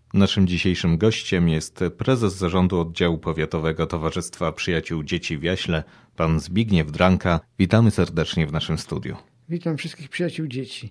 Naszym dzisiejszym gościem jest prezes zarządu oddziału powiatowego Towarzystwa Przyjaciół Dzieci w Jaśle, pan Zbigniew Dranka. Witamy serdecznie w naszym studiu. Witam wszystkich przyjaciół dzieci.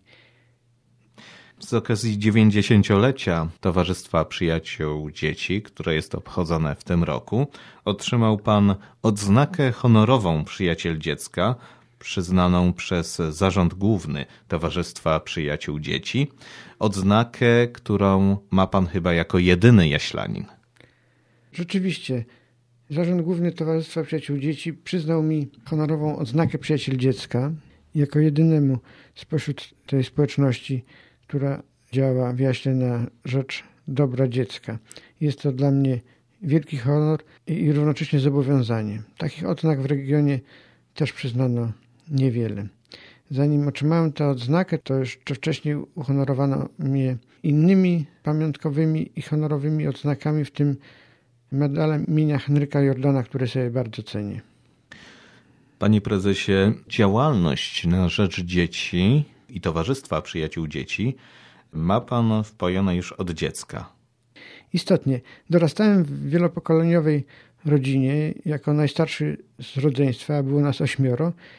Z okazji 90-lecia Towarzystwa Przyjaciół Dzieci, które jest obchodzone w tym roku, otrzymał pan odznakę honorową Przyjaciel Dziecka, przyznaną przez Zarząd Główny Towarzystwa Przyjaciół Dzieci. Odznakę, którą ma pan chyba jako jedyny jaślanin. Rzeczywiście, Zarząd Główny Towarzystwa Przyjaciół Dzieci przyznał mi honorową odznakę Przyjaciel Dziecka jako jedynemu spośród tej społeczności, która działa w Jaśle na rzecz dobra dziecka. Jest to dla mnie wielki honor i równocześnie zobowiązanie. Takich odznak w regionie też przyznano niewiele. Zanim otrzymałem tę odznakę, to jeszcze wcześniej uhonorowano mnie innymi pamiątkowymi i honorowymi odznakami, w tym medalem imienia Henryka Jordana, które sobie bardzo cenię. Panie prezesie, działalność na rzecz dzieci i Towarzystwa Przyjaciół Dzieci ma pan wpojone już od dziecka. Istotnie. Dorastałem w wielopokoleniowej rodzinie jako najstarszy z rodzeństwa, a było nas 8.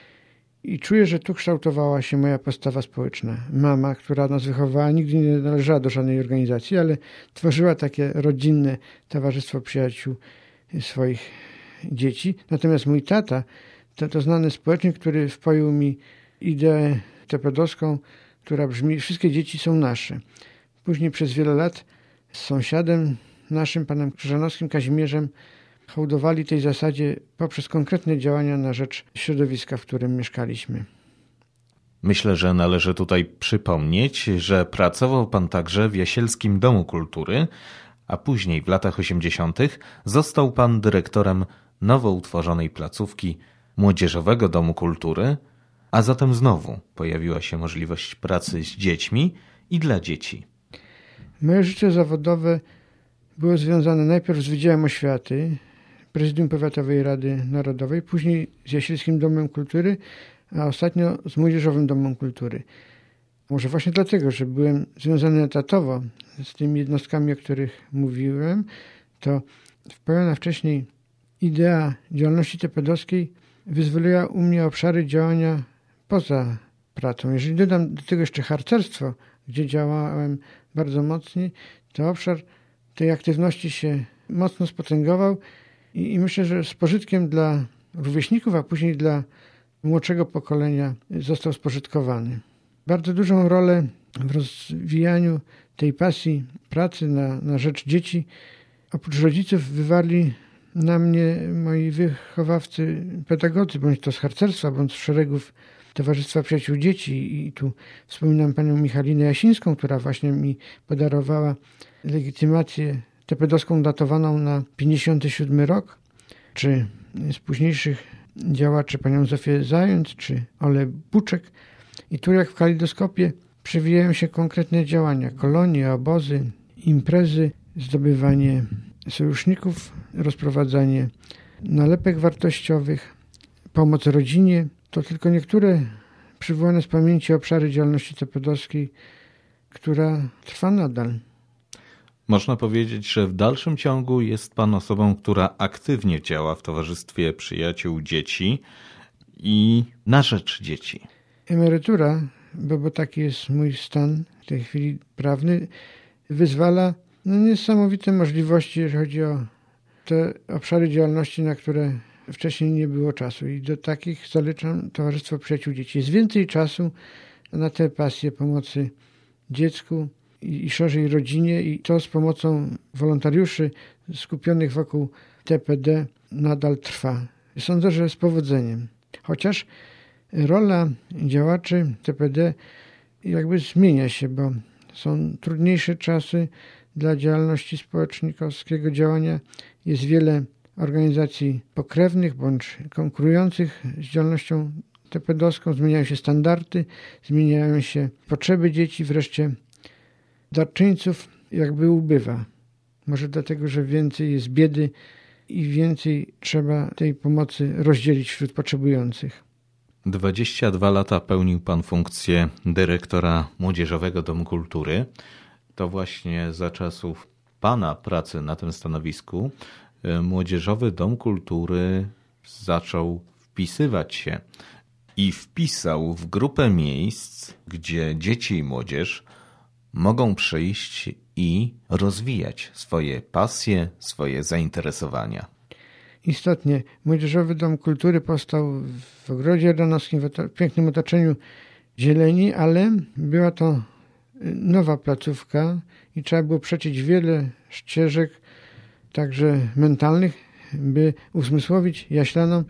I czuję, że tu kształtowała się moja postawa społeczna. Mama, która nas wychowała, nigdy nie należała do żadnej organizacji, ale tworzyła takie rodzinne towarzystwo przyjaciół swoich dzieci. Natomiast mój tata to znany społecznik, który wpoił mi ideę tepedowską, która brzmi: wszystkie dzieci są nasze. Później przez wiele lat z sąsiadem naszym, panem Krzyżanowskim Kazimierzem, hołdowali tej zasadzie poprzez konkretne działania na rzecz środowiska, w którym mieszkaliśmy. Myślę, że należy tutaj przypomnieć, że pracował pan także w Jasielskim Domu Kultury, a później w latach 80. został pan dyrektorem nowo utworzonej placówki Młodzieżowego Domu Kultury, a zatem znowu pojawiła się możliwość pracy z dziećmi i dla dzieci. Moje życie zawodowe było związane najpierw z Wydziałem Oświaty, Prezydium Powiatowej Rady Narodowej, później z Jasielskim Domem Kultury, a ostatnio z Młodzieżowym Domem Kultury. Może właśnie dlatego, że byłem związany etatowo z tymi jednostkami, o których mówiłem, to wpojona wcześniej idea działalności tepedowskiej wyzwoliła u mnie obszary działania poza pracą. Jeżeli dodam do tego jeszcze harcerstwo, gdzie działałem bardzo mocniej, to obszar tej aktywności się mocno spotęgował i myślę, że z pożytkiem dla rówieśników, a później dla młodszego pokolenia został spożytkowany. Bardzo dużą rolę w rozwijaniu tej pasji pracy na rzecz dzieci oprócz rodziców wywarli na mnie moi wychowawcy, pedagodzy, bądź to z harcerstwa, bądź z szeregów Towarzystwa Przyjaciół Dzieci. I tu wspominam panią Michalinę Jasińską, która właśnie mi podarowała legitymację tepedowską datowaną na 57 rok, czy z późniejszych działaczy panią Zofię Zając, czy Ole Buczek. I tu jak w kalejdoskopie przewijają się konkretne działania, kolonie, obozy, imprezy, zdobywanie sojuszników, rozprowadzanie nalepek wartościowych, pomoc rodzinie. To tylko niektóre przywołane z pamięci obszary działalności tepedowskiej, która trwa nadal. Można powiedzieć, że w dalszym ciągu jest pan osobą, która aktywnie działa w Towarzystwie Przyjaciół Dzieci i na rzecz dzieci. Emerytura, bo taki jest mój stan w tej chwili prawny, wyzwala niesamowite możliwości, jeżeli chodzi o te obszary działalności, na które wcześniej nie było czasu. I do takich zaliczam Towarzystwo Przyjaciół Dzieci. Jest więcej czasu na tę pasję pomocy dziecku i szerzej rodzinie, i to z pomocą wolontariuszy skupionych wokół TPD nadal trwa. Sądzę, że z powodzeniem. Chociaż rola działaczy TPD jakby zmienia się, bo są trudniejsze czasy dla działalności społecznikowskiego działania. Jest wiele organizacji pokrewnych bądź konkurujących z działalnością tepedowską. Zmieniają się standardy, zmieniają się potrzeby dzieci, wreszcie darczyńców jakby ubywa. Może dlatego, że więcej jest biedy i więcej trzeba tej pomocy rozdzielić wśród potrzebujących. 22 lata pełnił pan funkcję dyrektora Młodzieżowego Domu Kultury. To właśnie za czasów pana pracy na tym stanowisku Młodzieżowy Dom Kultury zaczął wpisywać się i wpisał w grupę miejsc, gdzie dzieci i młodzież mogą przyjść i rozwijać swoje pasje, swoje zainteresowania. Istotnie, Młodzieżowy Dom Kultury powstał w Ogrodzie Jordanowskim, w pięknym otoczeniu zieleni, ale była to nowa placówka i trzeba było przeciąć wiele ścieżek, także mentalnych, by uzmysłowić Jaślanom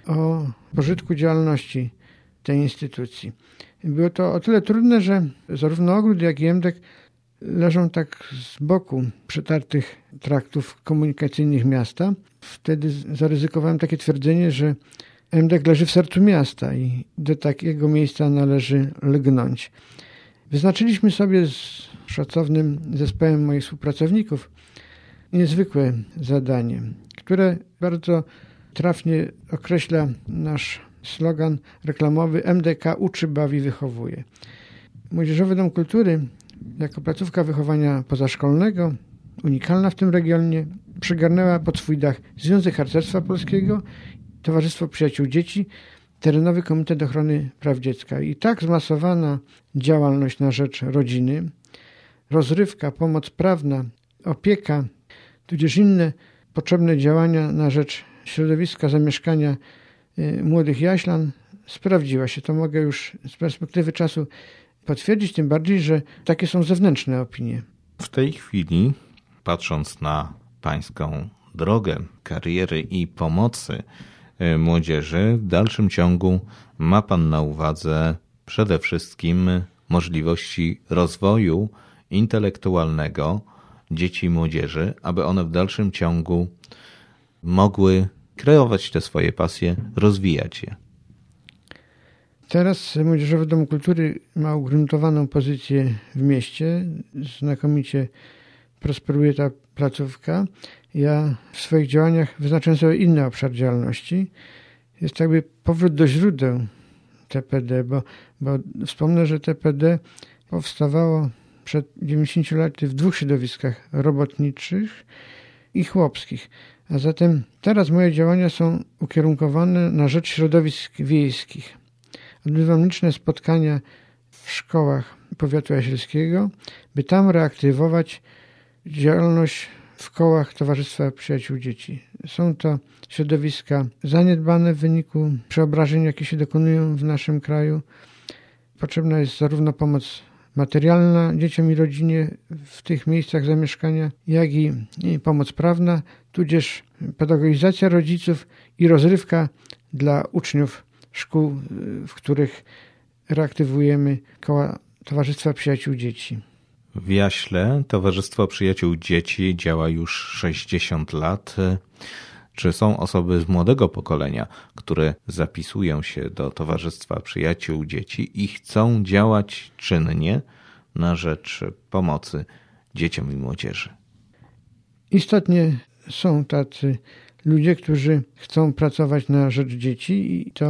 o pożytku działalności tej instytucji. Było to o tyle trudne, że zarówno ogród, jak i MDK leżą tak z boku przetartych traktów komunikacyjnych miasta. Wtedy zaryzykowałem takie twierdzenie, że MDK leży w sercu miasta i do takiego miejsca należy lgnąć. Wyznaczyliśmy sobie z szacownym zespołem moich współpracowników niezwykłe zadanie, które bardzo trafnie określa nasz slogan reklamowy MDK uczy, bawi, wychowuje. Młodzieżowy Dom Kultury jako placówka wychowania pozaszkolnego, unikalna w tym regionie, przygarnęła pod swój dach Związek Harcerstwa Polskiego, Towarzystwo Przyjaciół Dzieci, Terenowy Komitet Ochrony Praw Dziecka. I tak zmasowana działalność na rzecz rodziny, rozrywka, pomoc prawna, opieka, tudzież inne potrzebne działania na rzecz środowiska zamieszkania młodych Jaślan sprawdziła się. To mogę już z perspektywy czasu potwierdzić, tym bardziej, że takie są zewnętrzne opinie. W tej chwili, patrząc na pańską drogę kariery i pomocy młodzieży, w dalszym ciągu ma pan na uwadze przede wszystkim możliwości rozwoju intelektualnego dzieci i młodzieży, aby one w dalszym ciągu mogły kreować te swoje pasje, rozwijać je. Teraz Młodzieżowy Dom Kultury ma ugruntowaną pozycję w mieście. Znakomicie prosperuje ta placówka. Ja w swoich działaniach wyznaczyłem sobie inny obszar działalności. Jest to jakby powrót do źródeł TPD, bo wspomnę, że TPD powstawało przed 90 laty w dwóch środowiskach robotniczych i chłopskich. A zatem teraz moje działania są ukierunkowane na rzecz środowisk wiejskich. Odbywam liczne spotkania w szkołach powiatu jasielskiego, by tam reaktywować działalność w kołach Towarzystwa Przyjaciół Dzieci. Są to środowiska zaniedbane w wyniku przeobrażeń, jakie się dokonują w naszym kraju. Potrzebna jest zarówno pomoc materialna dzieciom i rodzinie w tych miejscach zamieszkania, jak i pomoc prawna, tudzież pedagogizacja rodziców i rozrywka dla uczniów szkół, w których reaktywujemy koła Towarzystwa Przyjaciół Dzieci. W Jaśle Towarzystwo Przyjaciół Dzieci działa już 60 lat. Czy są osoby z młodego pokolenia, które zapisują się do Towarzystwa Przyjaciół Dzieci i chcą działać czynnie na rzecz pomocy dzieciom i młodzieży? Istotnie są tacy ludzie, którzy chcą pracować na rzecz dzieci i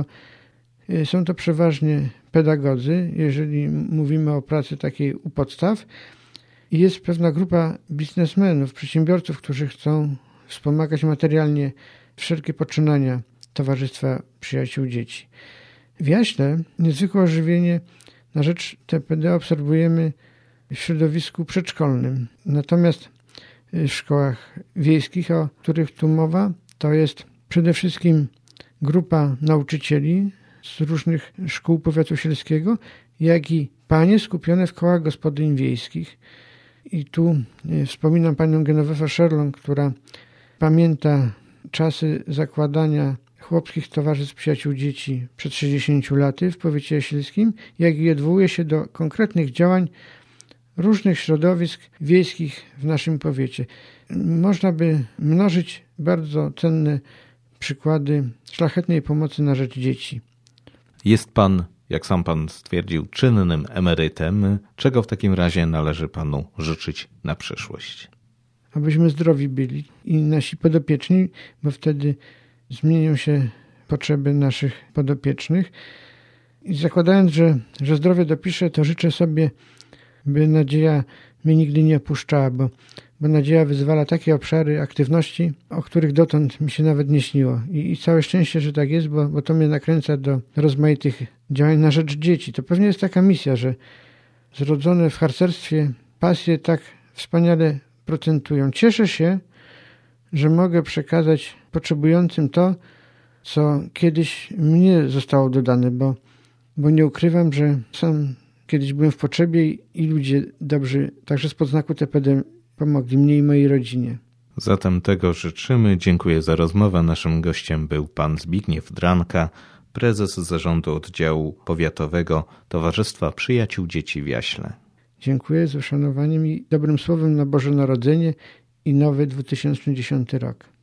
są to przeważnie pedagodzy, jeżeli mówimy o pracy takiej u podstaw. I jest pewna grupa biznesmenów, przedsiębiorców, którzy chcą wspomagać materialnie wszelkie poczynania Towarzystwa Przyjaciół Dzieci. W Jaśle niezwykłe ożywienie na rzecz TPD obserwujemy w środowisku przedszkolnym. Natomiast w szkołach wiejskich, o których tu mowa, to jest przede wszystkim grupa nauczycieli z różnych szkół powiatu sielskiego, jak i panie skupione w kołach gospodyń wiejskich. I tu wspominam panią Genowefę Szerlą, która pamięta czasy zakładania chłopskich towarzystw przyjaciół dzieci przed 60 laty w powiecie jasielskim, jak i odwołuje się do konkretnych działań różnych środowisk wiejskich w naszym powiecie. Można by mnożyć bardzo cenne przykłady szlachetnej pomocy na rzecz dzieci. Jest pan, jak sam pan stwierdził, czynnym emerytem. Czego w takim razie należy panu życzyć na przyszłość? Abyśmy zdrowi byli i nasi podopieczni, bo wtedy zmienią się potrzeby naszych podopiecznych. I zakładając, że zdrowie dopiszę, to życzę sobie, by nadzieja mnie nigdy nie opuszczała, bo bo nadzieja wyzwala takie obszary aktywności, o których dotąd mi się nawet nie śniło. I całe szczęście, że tak jest, bo to mnie nakręca do rozmaitych działań na rzecz dzieci. To pewnie jest taka misja, że zrodzone w harcerstwie pasje tak wspaniale procentują. Cieszę się, że mogę przekazać potrzebującym to, co kiedyś mnie zostało dodane, bo nie ukrywam, że sam kiedyś byłem w potrzebie i ludzie dobrzy, także spod znaku TPD, pomogli mnie i mojej rodzinie. Zatem tego życzymy. Dziękuję za rozmowę. Naszym gościem był pan Zbigniew Dranka, prezes zarządu oddziału powiatowego Towarzystwa Przyjaciół Dzieci w Jaśle. Dziękuję z uszanowaniem i dobrym słowem na Boże Narodzenie i nowy 2010 rok.